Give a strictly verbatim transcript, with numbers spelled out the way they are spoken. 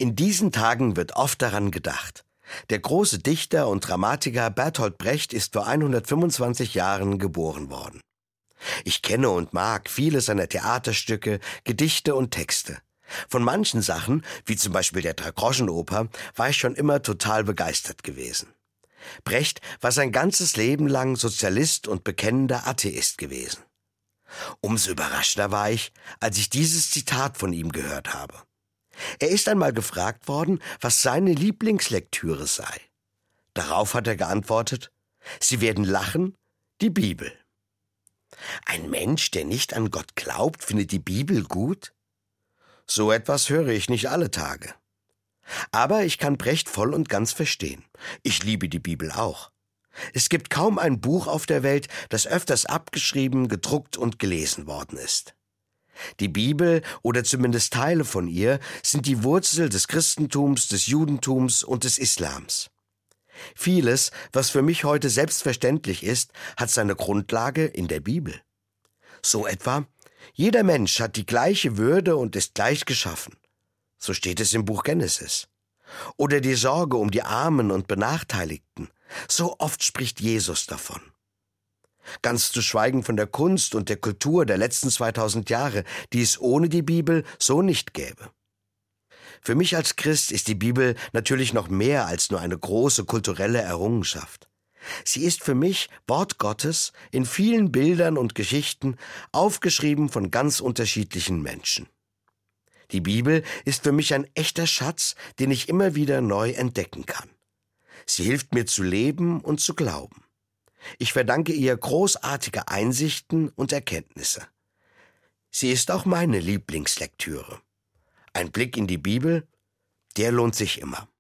In diesen Tagen wird oft daran gedacht. Der große Dichter und Dramatiker Bertolt Brecht ist vor hundertfünfundzwanzig Jahren geboren worden. Ich kenne und mag viele seiner Theaterstücke, Gedichte und Texte. Von manchen Sachen, wie zum Beispiel der Dreigroschenoper, war ich schon immer total begeistert gewesen. Brecht war sein ganzes Leben lang Sozialist und bekennender Atheist gewesen. Umso überraschter war ich, als ich dieses Zitat von ihm gehört habe. Er ist einmal gefragt worden, was seine Lieblingslektüre sei. Darauf hat er geantwortet: Sie werden lachen, die Bibel. Ein Mensch, der nicht an Gott glaubt, findet die Bibel gut? So etwas höre ich nicht alle Tage. Aber ich kann Brecht voll und ganz verstehen. Ich liebe die Bibel auch. Es gibt kaum ein Buch auf der Welt, das öfters abgeschrieben, gedruckt und gelesen worden ist. Die Bibel, oder zumindest Teile von ihr, sind die Wurzel des Christentums, des Judentums und des Islams. Vieles, was für mich heute selbstverständlich ist, hat seine Grundlage in der Bibel. So etwa: Jeder Mensch hat die gleiche Würde und ist gleich geschaffen. So steht es im Buch Genesis. Oder die Sorge um die Armen und Benachteiligten. So oft spricht Jesus davon. Ganz zu schweigen von der Kunst und der Kultur der letzten zweitausend Jahre, die es ohne die Bibel so nicht gäbe. Für mich als Christ ist die Bibel natürlich noch mehr als nur eine große kulturelle Errungenschaft. Sie ist für mich Wort Gottes in vielen Bildern und Geschichten, aufgeschrieben von ganz unterschiedlichen Menschen. Die Bibel ist für mich ein echter Schatz, den ich immer wieder neu entdecken kann. Sie hilft mir zu leben und zu glauben. Ich verdanke ihr großartige Einsichten und Erkenntnisse. Sie ist auch meine Lieblingslektüre. Ein Blick in die Bibel, der lohnt sich immer.